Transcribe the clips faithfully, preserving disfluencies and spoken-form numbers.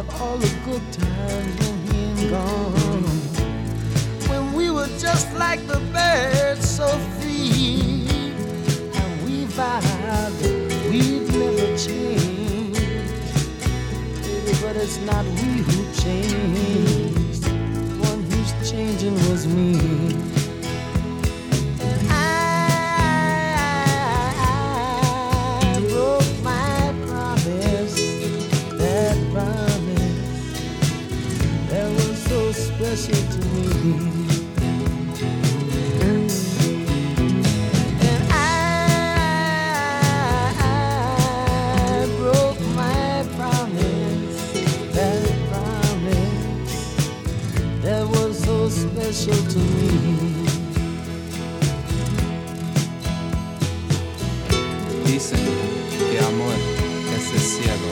of all the good times when he ain't gone. When we were just like the birds, so free, and we vowed that we'd never change. Baby, but it's not we who changed. The one who's changing was me. Special to me, and I, I broke my promise, that promise that was so special to me. Dicen que amor es el cielo.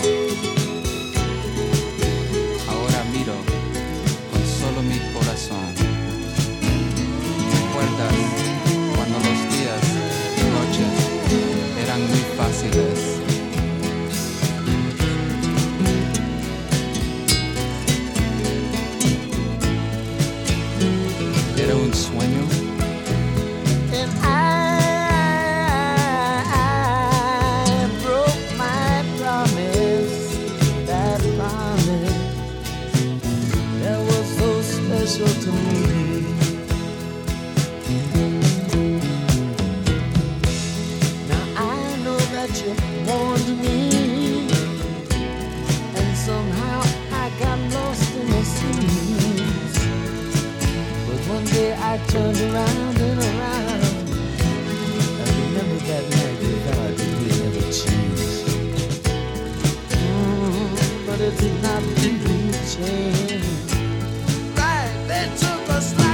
Ahora miro solo mi corazón. ¿Recuerdas cuando los días y noches eran muy fáciles? Era un sueño. And I, I broke my promise, that promise that was so special to me. Now I know that you warned me, and somehow I got lost in the seas. But one day I turned around and around, I remember that night you vowed that we'd never change. Mm, but it's not you who changed. They took us like